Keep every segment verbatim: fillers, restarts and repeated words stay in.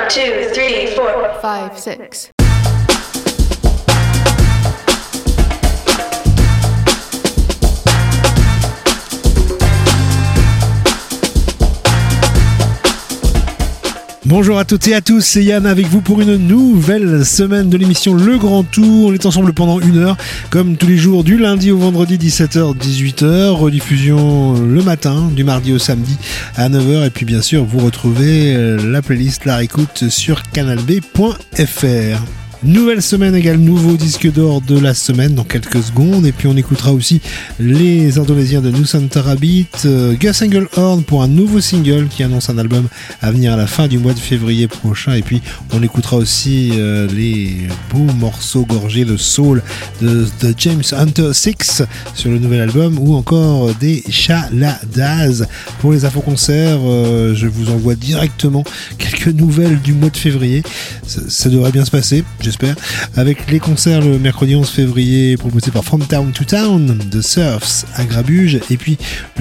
two, three, four, five, six. Bonjour à toutes et à tous, c'est Yann avec vous pour une nouvelle semaine de l'émission Le Grand Tour. On est ensemble pendant une heure, comme tous les jours, du lundi au vendredi, dix-sept heures dix-huit heures, rediffusion le matin, du mardi au samedi à neuf heures, et puis bien sûr, vous retrouvez la playlist, la réécoute sur canal b point f r. Nouvelle semaine égale nouveau disque d'or de la semaine dans quelques secondes, et puis on écoutera aussi les Indonésiens de Nusantara Rabbit, euh, Gus Engelhorn pour un nouveau single qui annonce un album à venir à la fin du mois de février prochain, et puis on écoutera aussi euh, les beaux morceaux gorgés de soul de, de James Hunter six sur le nouvel album, ou encore des Chaladas. Pour les infos-concerts, euh, je vous envoie directement quelques nouvelles du mois de février. Ça, ça devrait bien se passer, j'espère, avec les concerts le mercredi onze février proposés par From Town to Town de Surfs à Grabuge, et puis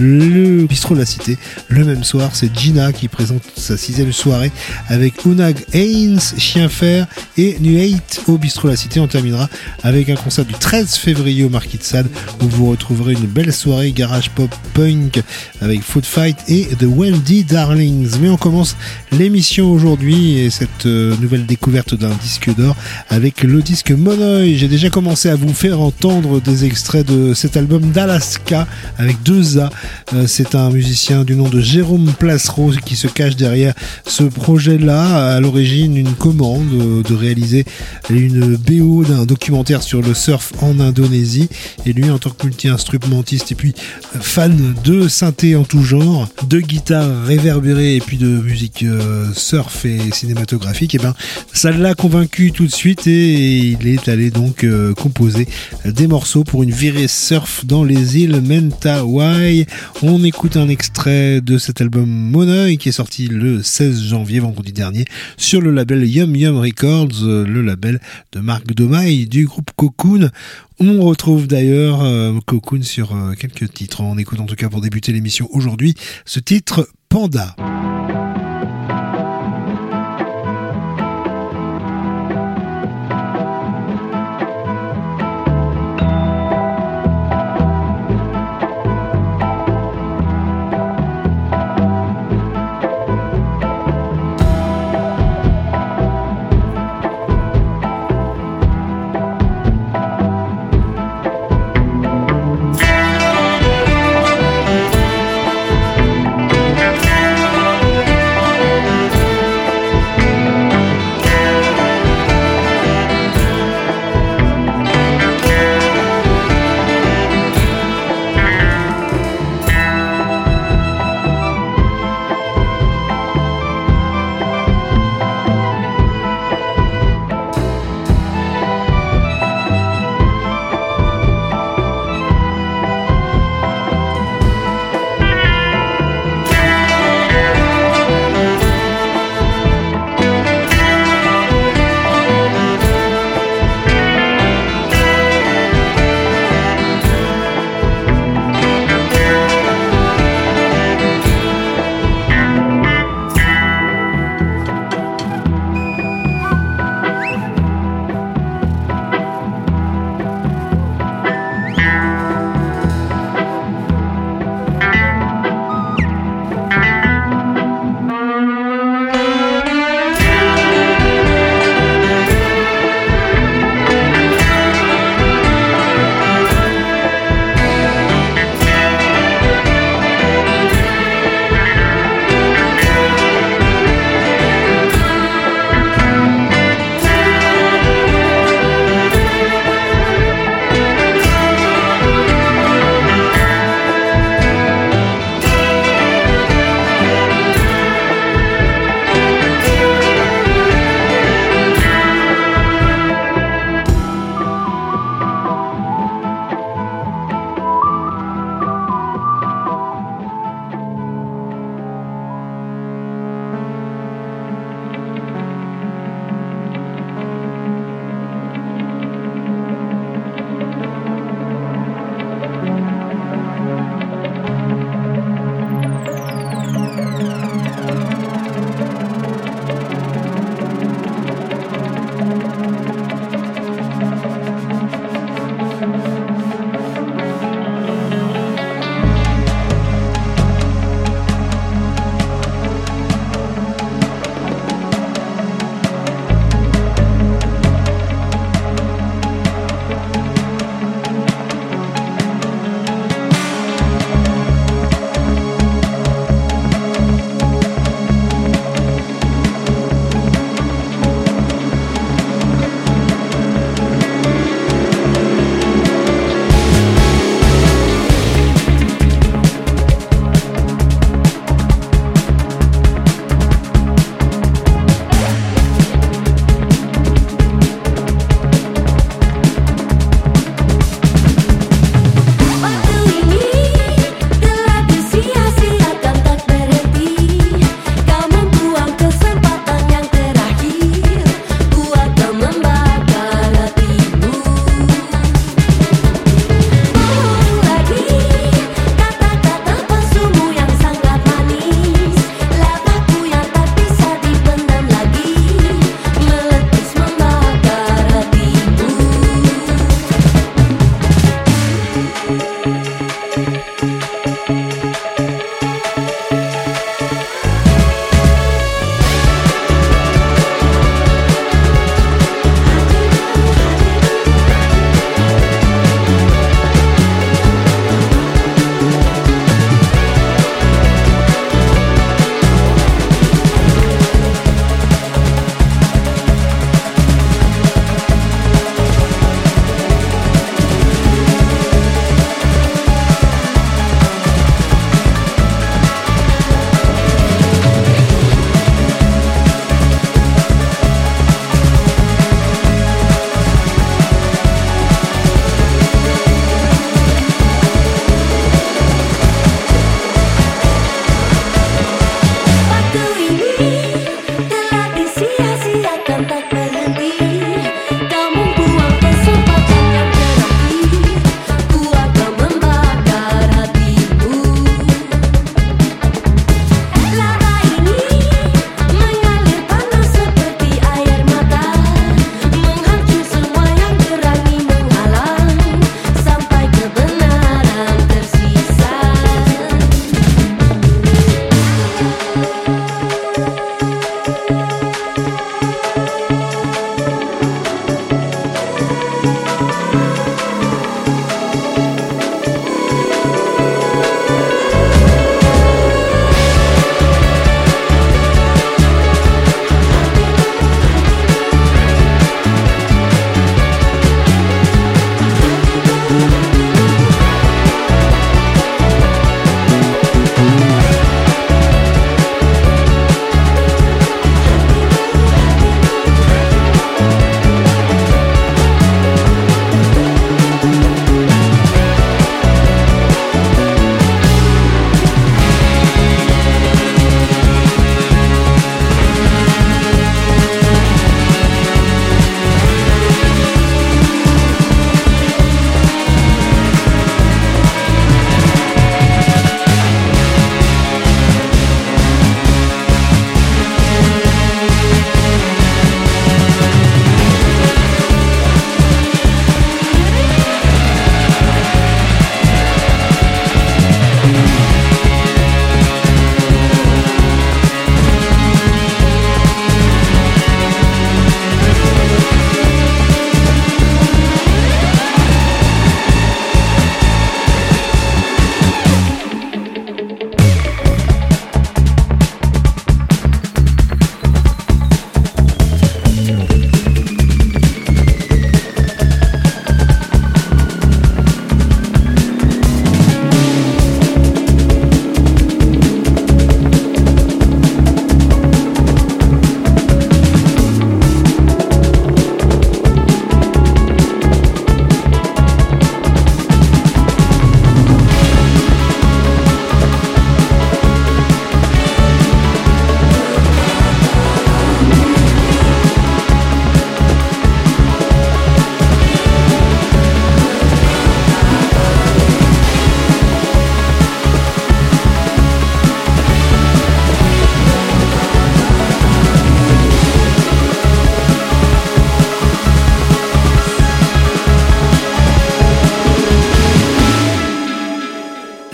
le bistrot de la Cité le même soir, c'est Gina qui présente sa sixième soirée avec Unag Haynes, Chien Fer et Nuate au bistrot de la Cité. On terminera avec un concert du treize février au Marquis de Sade où vous retrouverez une belle soirée garage pop punk avec Food Fight et The Wendy Darlings. Mais on commence l'émission aujourd'hui et cette euh, nouvelle découverte d'un disque d'or avec le disque Monoï. J'ai déjà commencé à vous faire entendre des extraits de cet album d'Alaska avec deux A. Euh, c'est un musicien du nom de Jérôme Placereau qui se cache derrière ce projet-là. À l'origine, une commande euh, de réaliser une B O d'un documentaire sur le surf en Indonésie. Et lui, en tant que multi-instrumentiste et puis fan de synthé en tout genre, de guitare réverbérée et puis de musique euh, surf et cinématographique, et ben ça l'a convaincu tout de suite et il est allé donc euh, composer des morceaux pour une virée surf dans les îles Mentawai. On écoute un extrait de cet album Monoï qui est sorti le seize janvier, vendredi dernier, sur le label Yum Yum Records, euh, le label de Marc Domaille du groupe Cocoon. On retrouve d'ailleurs euh, Cocoon sur euh, quelques titres. On écoute en tout cas pour débuter l'émission aujourd'hui ce titre Panda. Thank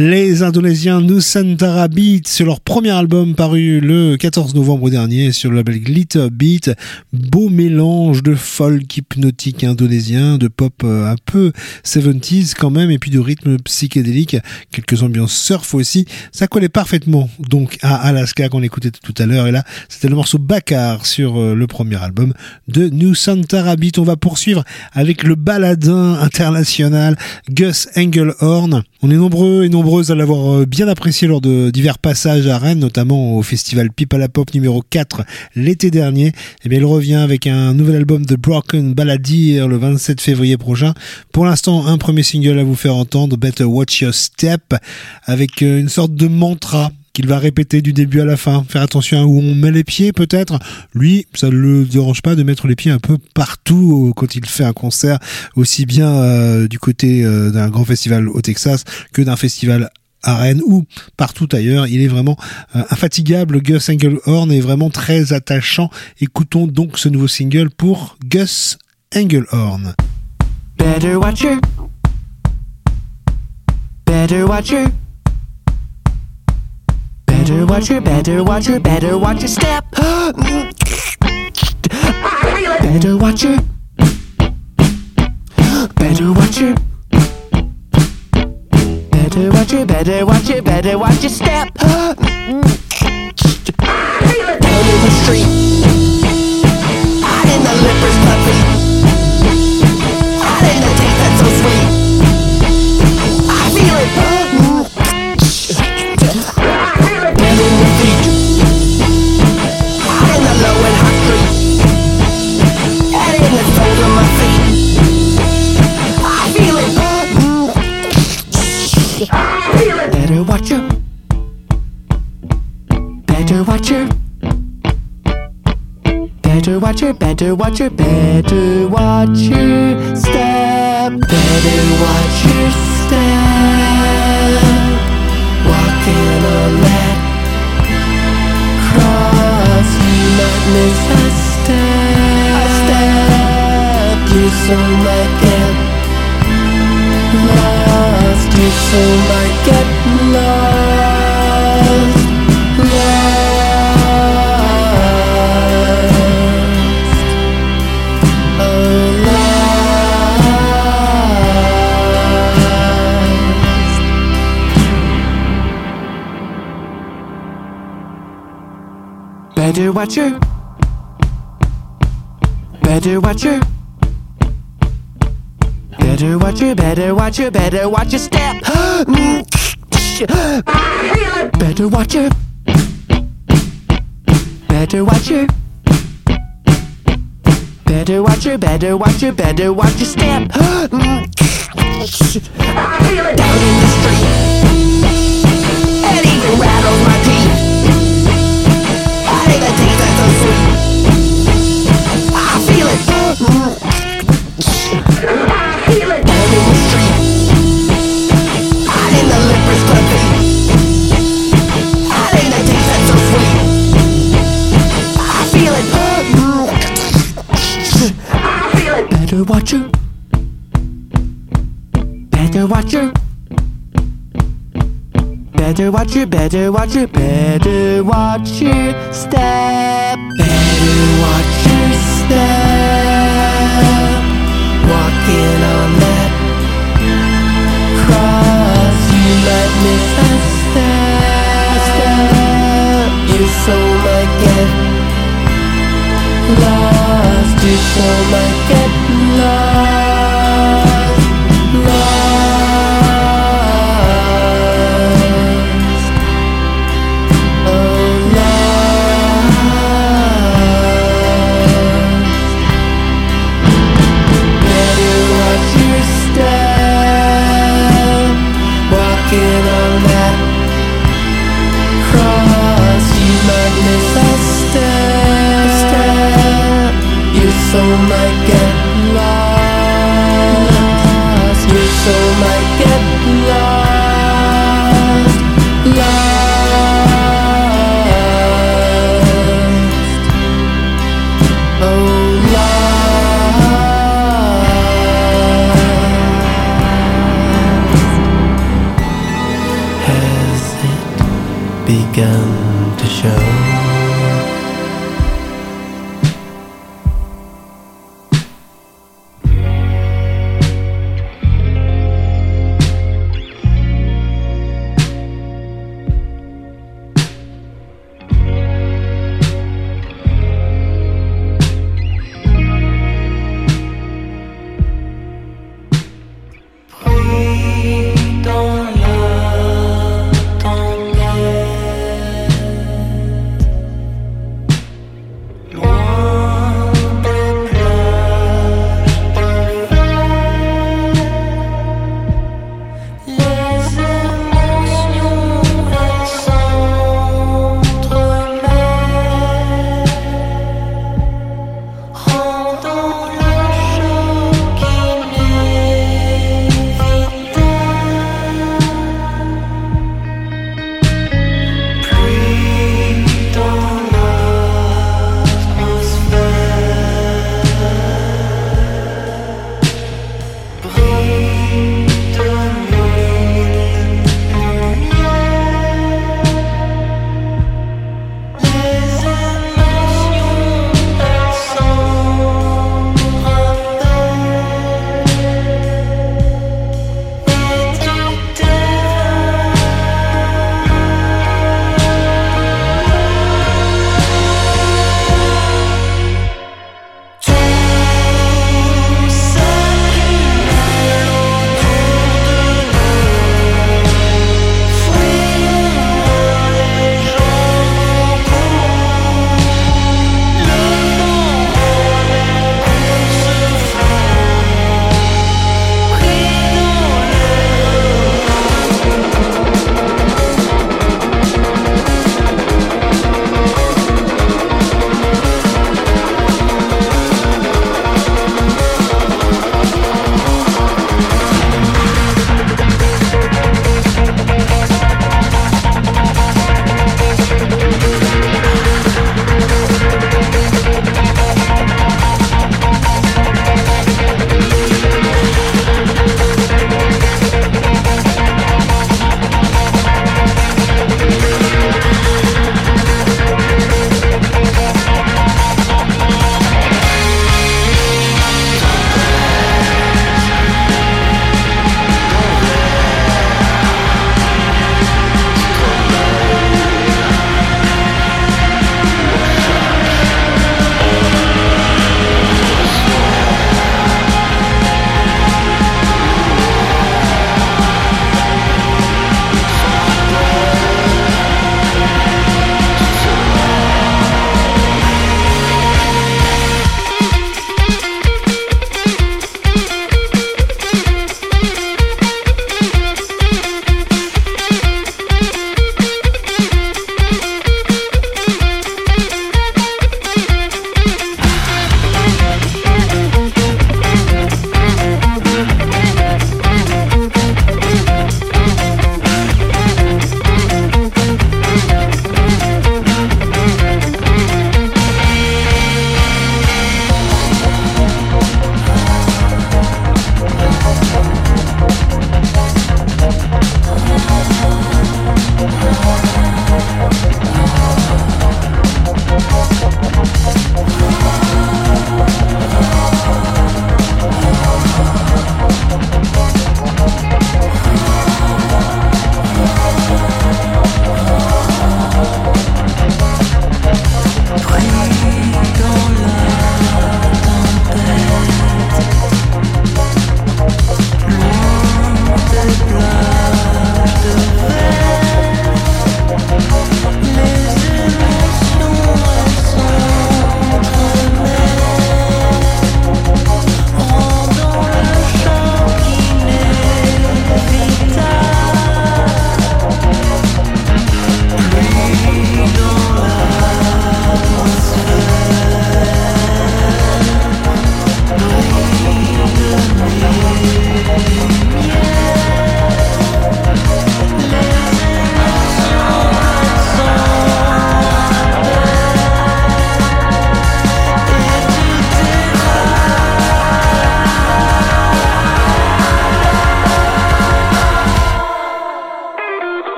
Les Indonésiens Nusantara Beat sur leur premier album paru le quatorze novembre dernier sur le label Glitter Beat. Beau mélange de folk hypnotique indonésien, de pop un peu soixante-dix quand même, et puis de rythme psychédélique, quelques ambiances surf aussi. Ça collait parfaitement donc à Alaska qu'on écoutait tout à l'heure, et là c'était le morceau Bakar sur le premier album de Nusantara Beat. On va poursuivre avec le baladin international Gus Engelhorn. On est nombreux et nombreuses à l'avoir bien apprécié lors de divers passages à Rennes, notamment au festival Pipe à la Pop numéro quatre l'été dernier. Et bien, il revient avec un nouvel album de Broken Balladeer le vingt-sept février prochain. Pour l'instant, un premier single à vous faire entendre, Better Watch Your Step, avec une sorte de mantra qu'il va répéter du début à la fin. Faire attention à où on met les pieds, peut-être. Lui, ça ne le dérange pas de mettre les pieds un peu partout quand il fait un concert, aussi bien euh, du côté euh, d'un grand festival au Texas que d'un festival à Rennes ou partout ailleurs. Il est vraiment euh, infatigable. Gus Engelhorn est vraiment très attachant. Écoutons donc ce nouveau single pour Gus Engelhorn. Better watch her. Better watch her. Better watch her, better watch her, better watch her step. Better watch her. Better watch her. Better watch her, better watch her, better watch her step. Down in the street, out in the lippers puppy, out in the taste that's so sweet. I feel it. Better watch her. Better watch her. Better watch her, better watch her, better watch her step. Better watch her step. Walking on that cross, you might miss a step. A step. You so might get lost. You so might get lost. Lost. Oh, lost. Better watch her. Better watch her. Better watch her, better watch her, better watch her step. Better watch her. Better watch her. Better watch her, better watch her, better watch her step. Down in the street, it even rattles my teeth. I think the taste that's so sweet. I feel it. Down in the street, out in the lippers puppy, out in the taste that's so sweet. I feel it. I feel it. Better watch her. Better watch her. Better watch her, better watch her, better watch her step. Better watch her step. Walking on that cross, you might miss a step. step. You so might get lost. You so might get lost. Lost. Oh, lost. Better watch your step. Walking on that cross, you might miss a step. step. You so might get lost. begun to show. Dans la tempête,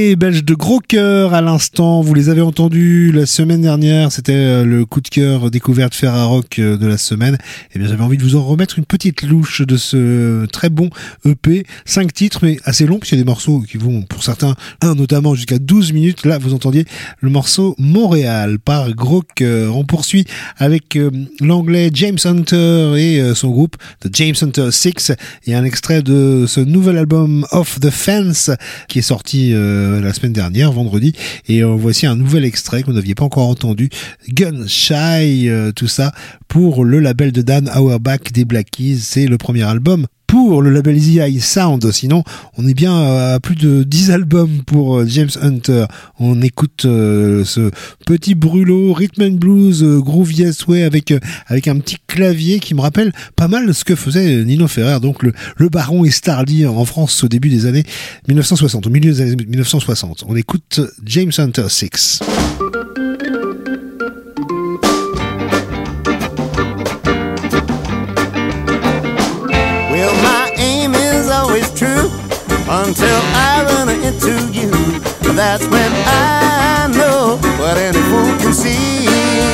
Les Belges de Gros Cœur à l'instant, vous les avez entendus la semaine dernière, c'était le coup de cœur découverte Ferrarock de la semaine. Et bien j'avais envie de vous en remettre une petite louche de ce très bon E P, cinq titres mais assez long, puisqu'il y a des morceaux qui vont pour certains, un notamment jusqu'à douze minutes. Là vous entendiez le morceau Montréal par Gros Cœur. On poursuit avec euh, l'anglais James Hunter et euh, son groupe The James Hunter Six. Il y a un extrait de ce nouvel album Off the Fence qui est sorti euh, la semaine dernière, vendredi, et euh, voici un nouvel extrait que vous n'aviez pas encore entendu, Gun Shy, euh, tout ça pour le label de Dan Auerbach des Black Keys. C'est le premier album pour le label Easy Eye Sound. Sinon, on est bien à plus de dix albums pour James Hunter. On écoute euh, ce petit brûlot rhythm and blues euh, groove yes way avec euh, avec un petit clavier qui me rappelle pas mal ce que faisait Nino Ferrer, donc le, le Baron et Starly en France au début des années mille neuf cent soixante, au milieu des années mille neuf cent soixante. On écoute James Hunter Six. Until I run into you, that's when I know what any fool can see.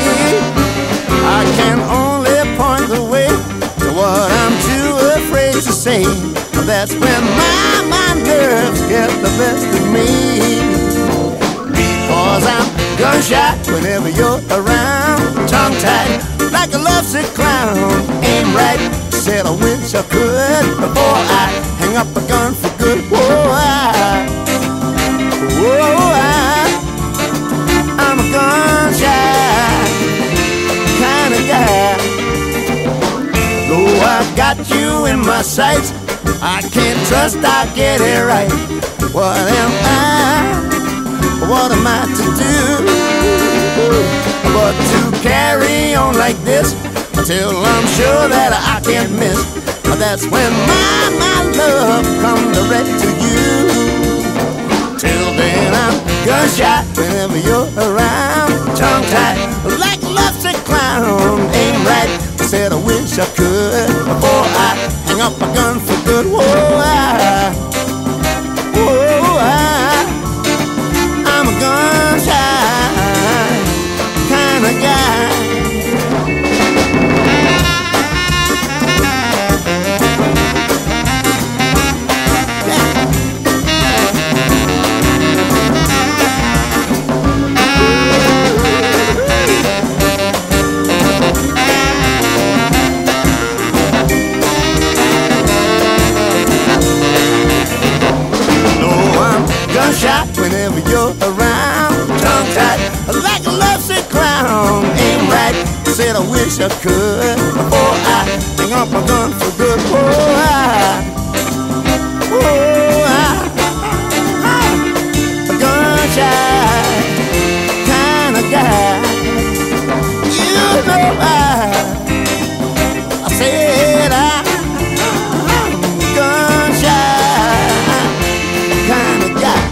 I can only point the way to what I'm too afraid to say. That's when my, my nerves get the best of me. Because I'm gun-shy whenever you're around, tongue-tied like a lovesick clown. Aim right, said I wish I could before I hang up a gun for good. Whoa, I, whoa, I, I'm a gun-shy kind of guy. Though I've got you in my sights, I can't trust I'll get it right. What am I? What am I to do? But to carry on like this until I'm sure that I can't miss. That's when my, my love comes direct to you. Till then I'm gun-shy whenever you're around, tongue-tied like a lovesick clown. Aim right, said I wish I could before I hang up my gun for good. Whoa, I, whoa, I, I'm a gun-shy kind of guy. Shot whenever you're around, tongue-tied like a lovesick clown. Aim right, said I wish I could before I hang up my gun for good. Oh, I, oh, I, I, a gun-shy kind of guy. You know I, I said I, I'm a gun-shy kind of guy.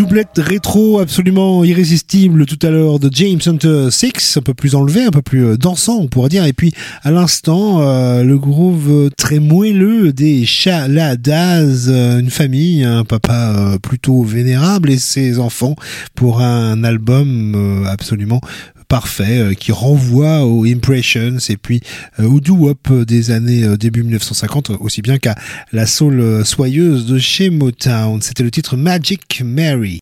doublette rétro absolument irrésistible tout à l'heure de James Hunter six, un peu plus enlevé, un peu plus dansant on pourrait dire, et puis à l'instant euh, le groove très moelleux des Chaladas, euh, une famille, un papa euh, plutôt vénérable et ses enfants pour un album euh, absolument parfait euh, qui renvoie aux Impressions et puis euh, au doo-wop des années euh, début mille neuf cent cinquante, aussi bien qu'à la soul euh, soyeuse de chez Motown. C'était le titre Magic Mary.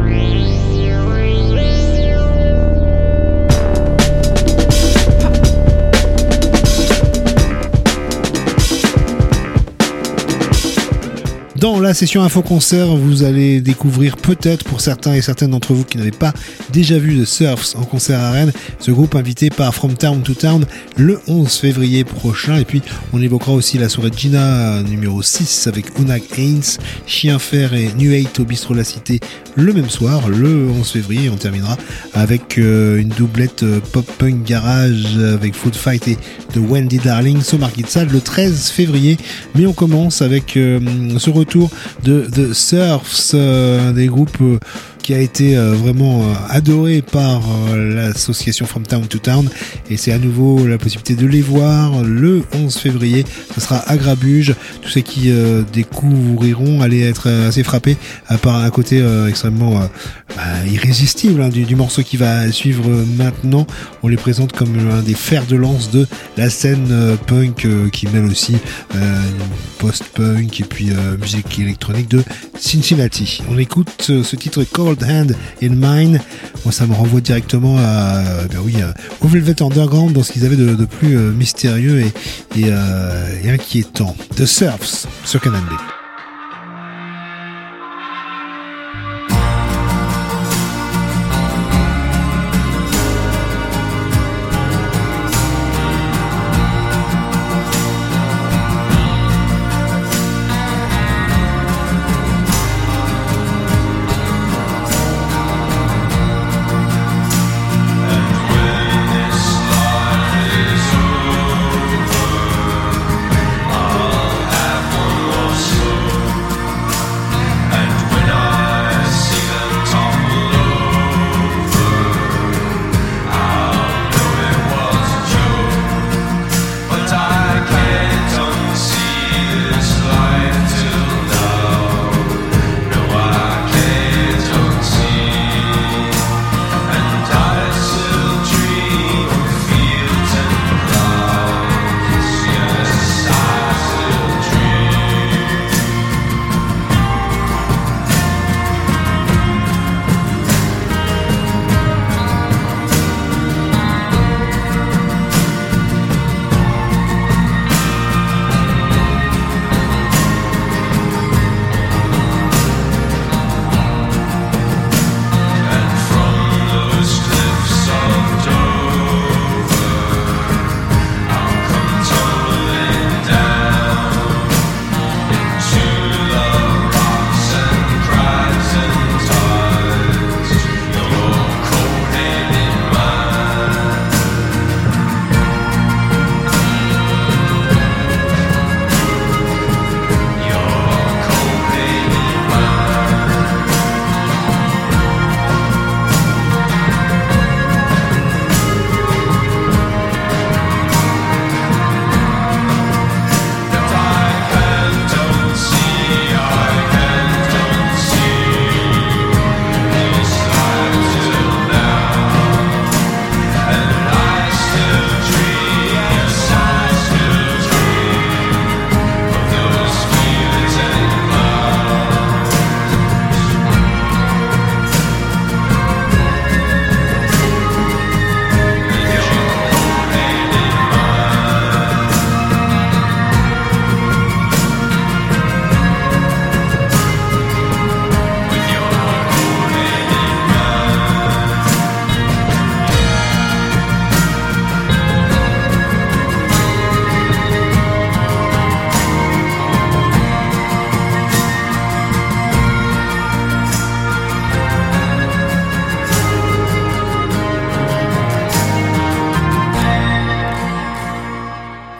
Dans la session Info Concert, vous allez découvrir peut-être pour certains et certaines d'entre vous qui n'avaient pas déjà vu The Surfs en concert à Rennes, ce groupe invité par From Town to Town le onze février prochain. Et puis on évoquera aussi la soirée de Gina numéro six avec Unag Haynes, Chien Fer et New Eight au Bistrot La Cité le même soir, le onze février. Et on terminera avec euh, une doublette euh, pop-punk garage avec Food Fight et de Wendy Darling au Marquis de Sade le treize février. Mais on commence avec euh, ce retour de The Surfs, euh, des groupes euh, qui a été euh, vraiment euh, adoré par euh, l'association From Town to Town, et c'est à nouveau la possibilité de les voir le onze février. Ce sera à Grabuge. Tous ceux qui euh, découvriront allaient être euh, assez frappés à part un côté euh, extrêmement euh, bah, irrésistible hein, du, du morceau qui va suivre euh, maintenant. On les présente comme un des fers de lance de la scène euh, punk euh, qui mêle aussi euh, post-punk et puis euh, musique électronique de Cincinnati. On écoute euh, ce titre Cold Hand in Mine. Moi, ça me renvoie directement à, ben oui, au Velvet Underground, dans ce qu'ils avaient de, de plus euh, mystérieux et, et, euh, et inquiétant. The Surfs sur Canal B. I'll have one more soul.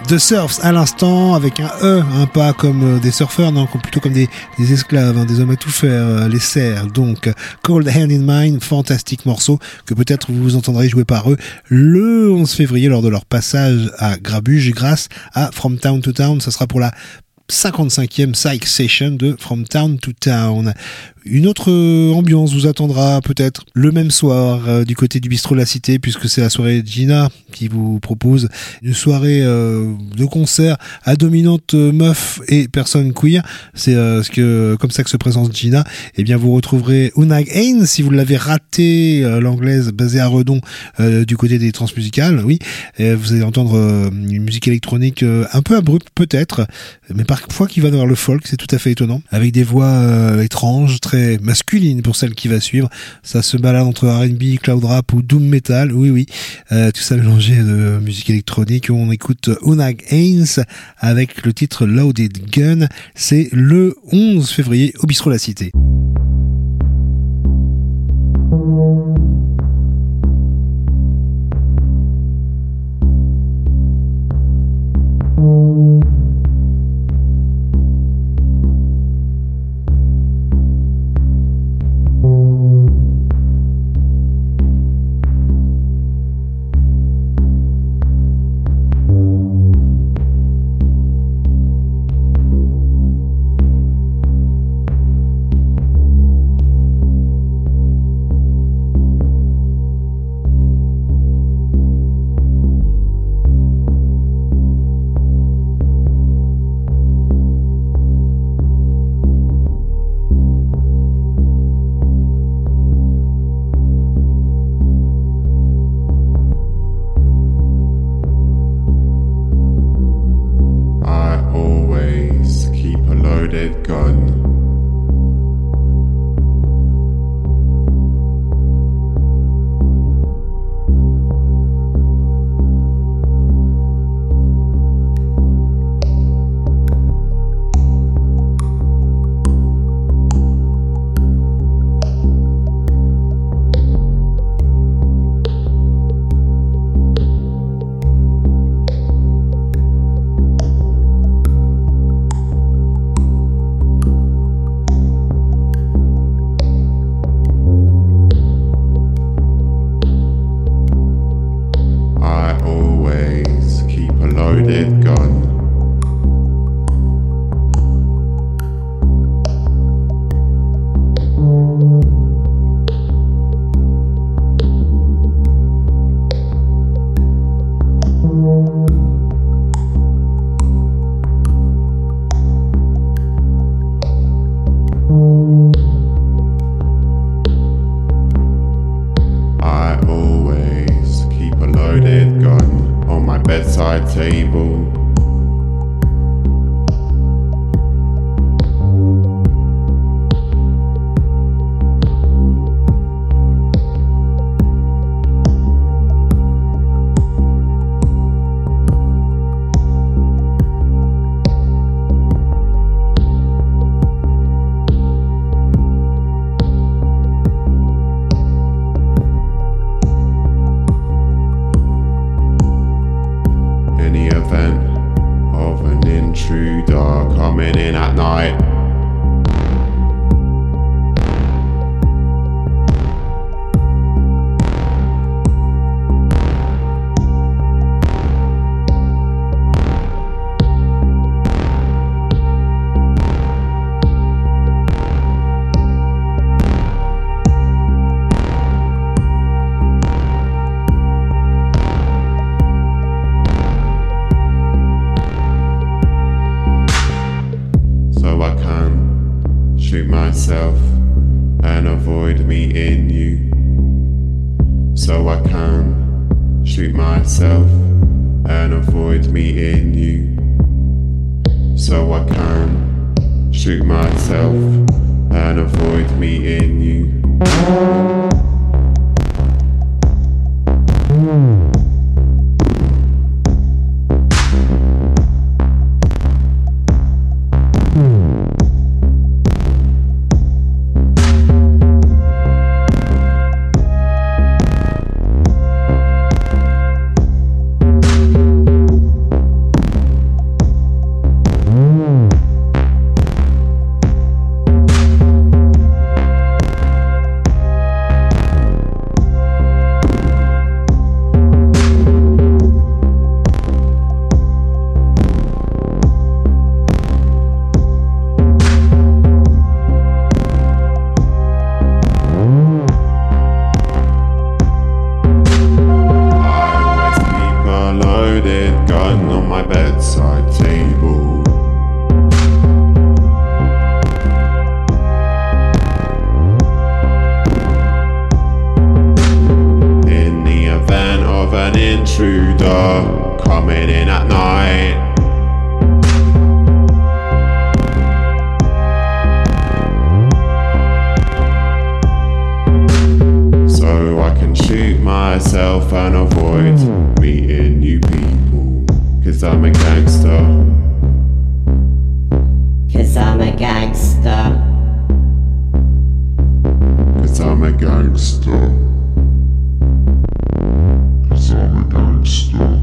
The Surfs à l'instant avec un E, hein, pas comme euh, des surfeurs, non, plutôt comme des, des esclaves, hein, des hommes à tout faire, euh, les serfs. Donc Cold Hand in Mine, fantastique morceau que peut-être vous entendrez jouer par eux le onze février lors de leur passage à Grabuge grâce à From Town to Town. Ça sera pour la cinquante-cinquième Psych Session de From Town to Town. Une autre ambiance vous attendra peut-être le même soir euh, du côté du bistrot La Cité, puisque c'est la soirée Gina qui vous propose une soirée euh, de concert à dominante euh, meuf et personne queer. C'est euh, ce que comme ça que se présente Gina. Et bien vous retrouverez Unag Haynes si vous l'avez raté, euh, l'anglaise basée à Redon euh, du côté des transmusicales. Oui, et vous allez entendre euh, une musique électronique euh, un peu abrupte peut-être, mais parfois qui va vers le folk. C'est tout à fait étonnant, avec des voix euh, étranges, très masculine pour celle qui va suivre. Ça se balade entre R and B, cloud rap ou doom metal. Oui, oui. Euh, tout ça mélangé de musique électronique. On écoute Unag Haynes avec le titre Loaded Gun. C'est le onze février au bistrot La Cité. intruder coming in at night. So I can shoot myself and avoid meeting new people, 'cause I'm a gangster. 'Cause I'm a gangster. 'Cause I'm a gangster. 'Cause I'm a gangster.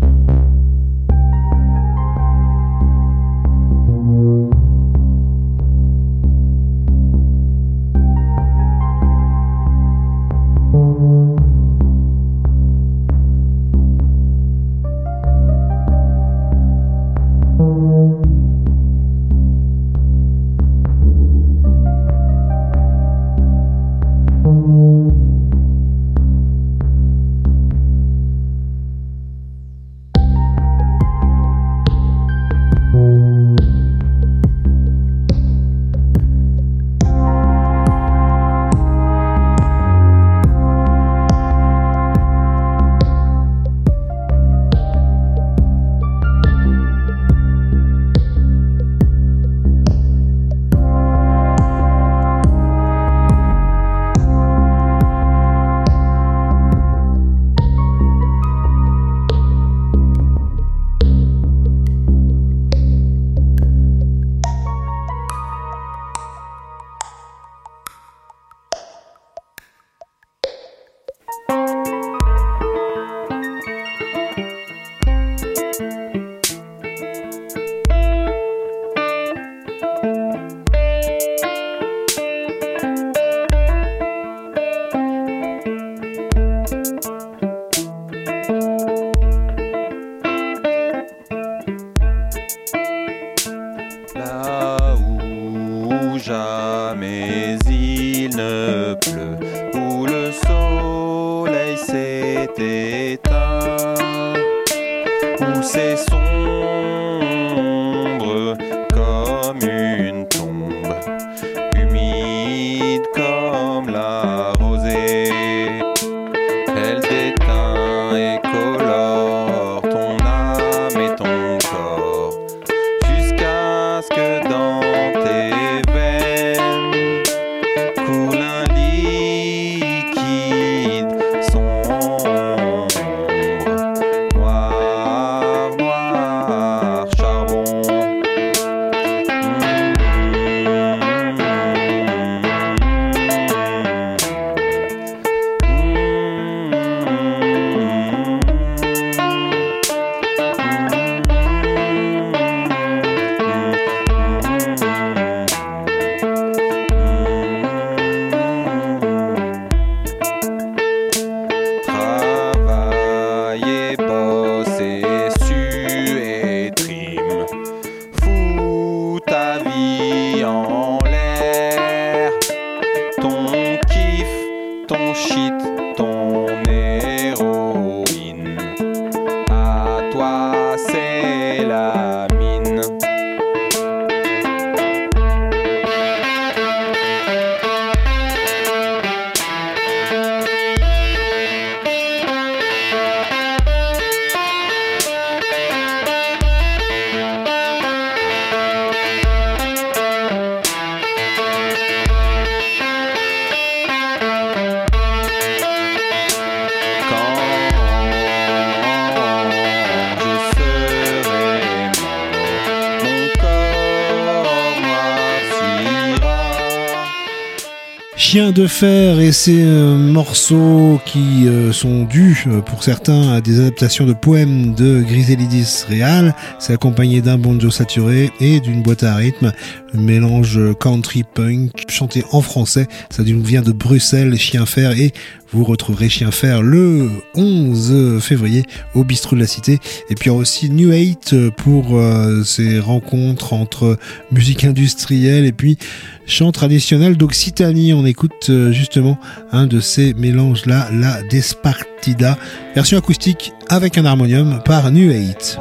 Là où jamais il ne pleut, où le soleil s'est éteint, où c'est sombre comme une tombe, humide comme la rosée, elle déteint et colore ton âme et ton corps, jusqu'à ce que dans tes veines coule un liquide sombre, noir, noir, charbon. Travailler, bosser, suer, trime, fous ta vie en l'air, ton kiff, ton shit, ton héroïne, à toi c'est la mine. Quand je serai mort, mon corps noircira. Chien de fer et ces euh, morceaux qui euh, sont dus euh, pour certains à des adaptations de poèmes de Griselidis Real. C'est accompagné d'un banjo saturé et d'une boîte à rythme, un mélange country punk chanté en français. Ça nous vient de Bruxelles, Chien fer, et vous retrouverez Chien fer le onze février au Bistrot de la Cité. Et puis il y a aussi New Eight pour euh, ces rencontres entre musique industrielle et puis chant traditionnel d'Occitanie. On écoute euh, justement un de ces mélanges-là, la Despartida, version acoustique avec un harmonium par New Eight.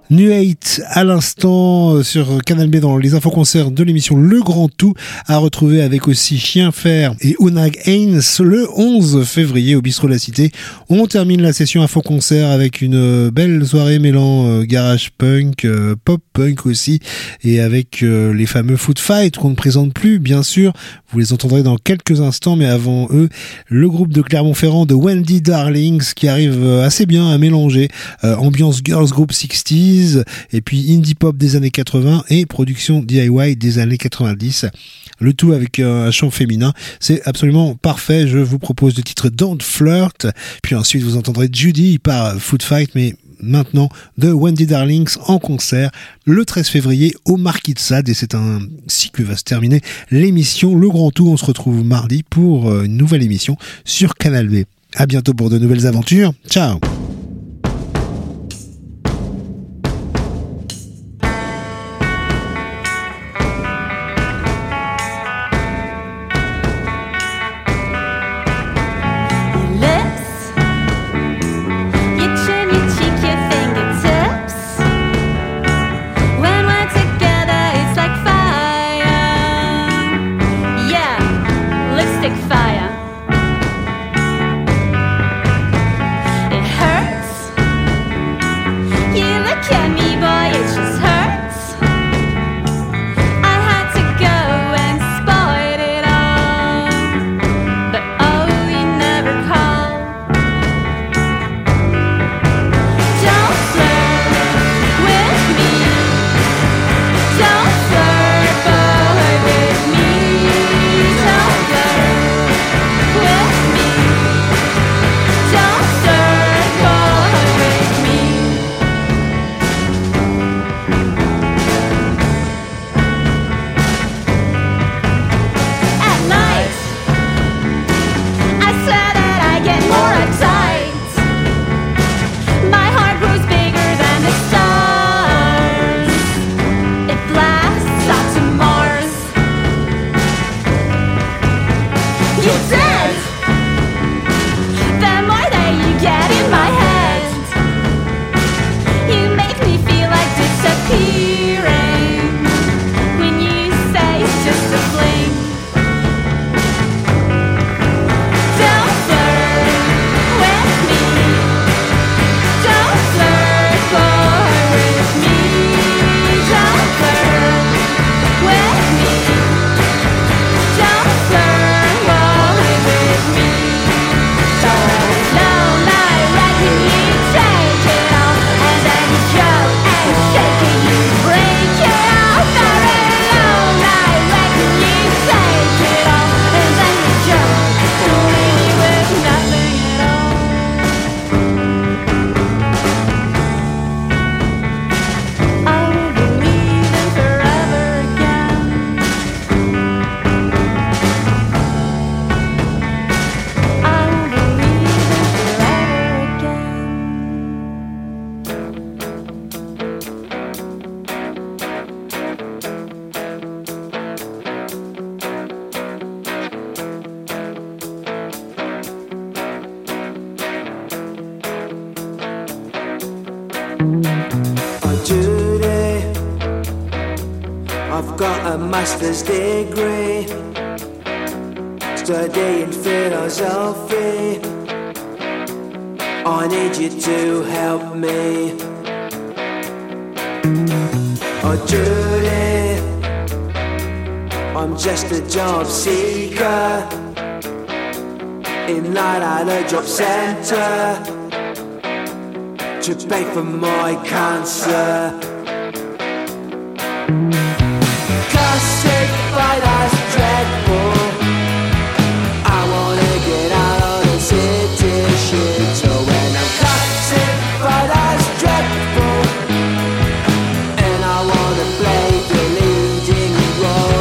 Nu eight à l'instant sur Canal B dans les infos-concerts de l'émission Le Grand Tout, à retrouver avec aussi Chien Fer et Unag Haynes le onze février au Bistrot de la Cité. On termine la session info-concert avec une belle soirée mêlant euh, garage punk, euh, pop punk aussi, et avec euh, les fameux Food Fight qu'on ne présente plus, bien sûr. Vous les entendrez dans quelques instants, mais avant eux, le groupe de Clermont-Ferrand de Wendy Darlings qui arrive assez bien à mélanger euh, ambiance girls group sixties et puis indie pop des années quatre-vingts et production D I Y des années quatre-vingt-dix. Le tout avec un chant féminin. C'est absolument parfait. Je vous propose le titre Don't Flirt. Puis ensuite, vous entendrez Judy par Food Fight, mais maintenant de Wendy Darlings en concert le treize février au Marquis de Sade, et c'est ainsi que va se terminer l'émission Le Grand Tout. On se retrouve mardi pour une nouvelle émission sur Canal B. À bientôt pour de nouvelles aventures. Ciao. Fire. It hurts. On Judy, I've got a master's degree, studying philosophy. I need you to help me. Oh Judy, I'm just a job seeker in night at a job centre to pay for my cancer. Classified as dreadful, I wanna get out of the city shit. So when I'm classified as dreadful, and I wanna play the leading role.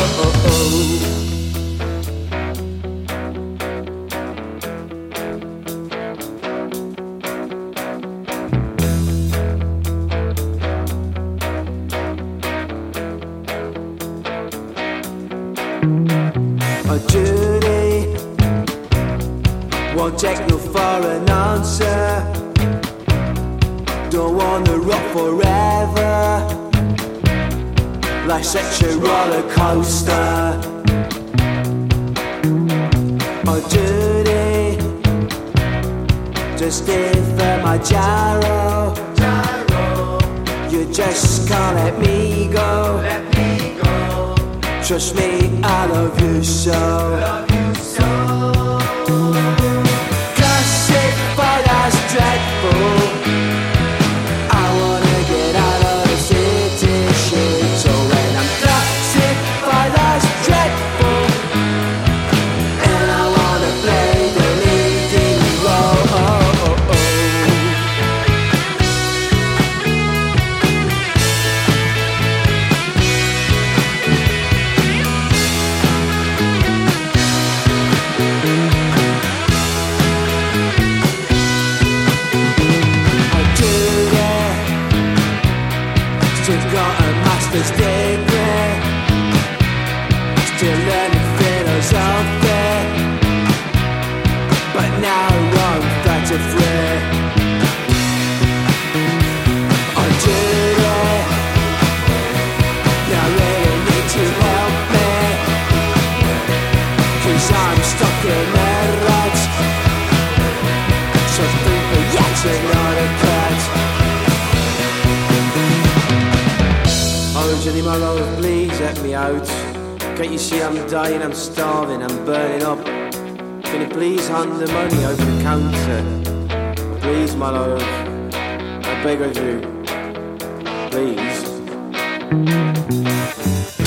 Oh Judy, won't take no for an answer. Don't wanna rock forever, like such a roller coaster. Oh duty, just give her my gyro. You just can't let me go. Trust me, I love you so. Classic, but that's dreadful. I wanna get out of the city shit. So when I'm classic, but that's dreadful, and I wanna play the leading role. Oh, oh, oh. Still got a master's degree, still learning philosophy, but now I'm thirty-three. On duty, now really need to help me, 'cause I'm stuck in a rut. So think for yet another cut. Oh, Jenny, my love, please let me out. Can't you see I'm dying, I'm starving, I'm burning up? Can you please hand the money over the counter? Please, my love, I beg of you, please.